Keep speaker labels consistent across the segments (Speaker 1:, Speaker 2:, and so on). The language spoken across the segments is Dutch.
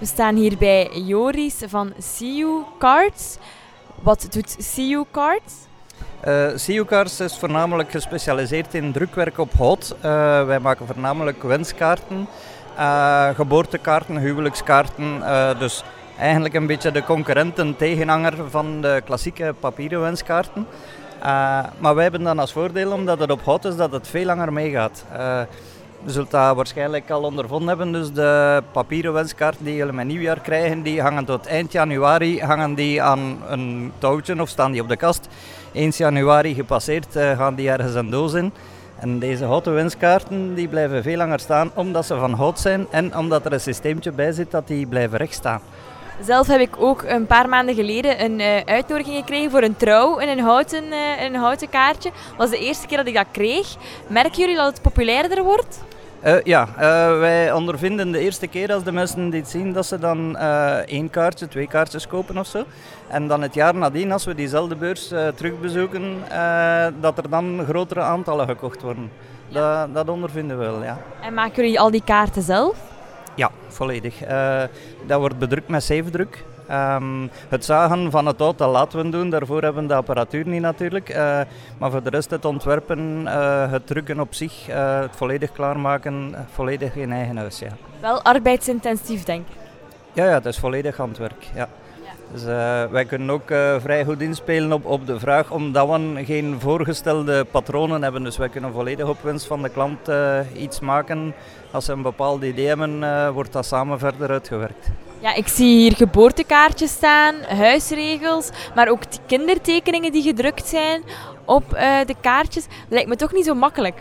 Speaker 1: We staan hier bij Joris van CU Cards. Wat doet CU Cards?
Speaker 2: CU Cards is voornamelijk gespecialiseerd in drukwerk op hout. Wij maken voornamelijk wenskaarten, geboortekaarten, huwelijkskaarten. Dus eigenlijk een beetje de concurrent en tegenhanger van de klassieke papieren wenskaarten. Maar wij hebben dan als voordeel, omdat het op hout is, dat het veel langer meegaat. Je zult dat waarschijnlijk al ondervonden hebben. Dus de papieren wenskaarten die jullie met nieuwjaar krijgen, die hangen tot eind januari aan een touwtje of staan die op de kast. 1 januari gepasseerd gaan die ergens een doos in. En deze houten wenskaarten die blijven veel langer staan omdat ze van hout zijn en omdat er een systeemtje bij zit dat die blijven recht staan.
Speaker 1: Zelf heb ik ook een paar maanden geleden een uitnodiging gekregen voor een trouw in een houten kaartje. Dat was de eerste keer dat ik dat kreeg. Merken jullie dat het populairder wordt?
Speaker 2: Wij ondervinden de eerste keer als de mensen dit zien dat ze dan 1 kaartje, 2 kaartjes kopen of zo. En dan het jaar nadien, als we diezelfde beurs terugbezoeken, dat er dan grotere aantallen gekocht worden. Ja. Dat ondervinden we wel, ja.
Speaker 1: En maken jullie al die kaarten zelf?
Speaker 2: Ja, volledig. Dat wordt bedrukt met zeefdruk. Het zagen van het hout, dat laten we doen. Daarvoor hebben we de apparatuur niet natuurlijk. Maar voor de rest het ontwerpen, het drukken op zich, het volledig klaarmaken, volledig in eigen huis. Ja.
Speaker 1: Wel arbeidsintensief, denk ik.
Speaker 2: Ja, het is volledig handwerk. Ja. Dus, wij kunnen ook vrij goed inspelen op de vraag, omdat we geen voorgestelde patronen hebben. Dus wij kunnen volledig op wens van de klant iets maken. Als ze een bepaald idee hebben, wordt dat samen verder uitgewerkt.
Speaker 1: Ja, ik zie hier geboortekaartjes staan, huisregels, maar ook kindertekeningen die gedrukt zijn op de kaartjes. Dat lijkt me toch niet zo makkelijk?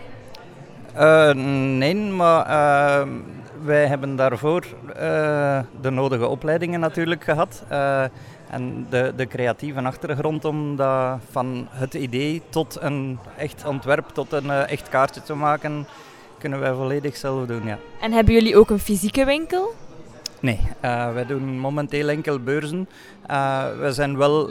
Speaker 2: Nee, maar wij hebben daarvoor de nodige opleidingen natuurlijk gehad. En de creatieve achtergrond om dat van het idee tot een echt ontwerp, tot een echt kaartje te maken, kunnen wij volledig zelf doen, ja.
Speaker 1: En hebben jullie ook een fysieke winkel?
Speaker 2: Nee, wij doen momenteel enkel beurzen. We zijn wel...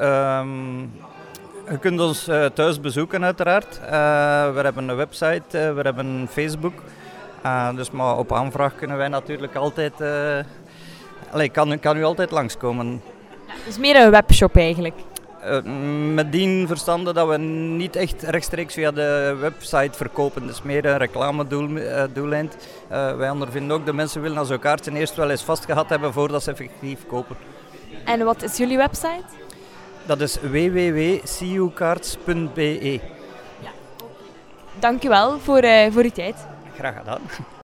Speaker 2: je kunt ons thuis bezoeken uiteraard. We hebben een website, we hebben Facebook. Dus maar op aanvraag kunnen wij natuurlijk altijd... kan u altijd langskomen.
Speaker 1: Ja, dus meer een webshop eigenlijk?
Speaker 2: Met die verstande dat we niet echt rechtstreeks via de website verkopen. Dus meer een reclamedoeleind. Wij ondervinden ook, de mensen willen zo'n kaartje eerst wel eens vastgehad hebben voordat ze effectief kopen.
Speaker 1: En wat is jullie website?
Speaker 2: Dat is www.cucards.be.
Speaker 1: Ja. Dank u wel voor uw tijd.
Speaker 2: Graag gedaan.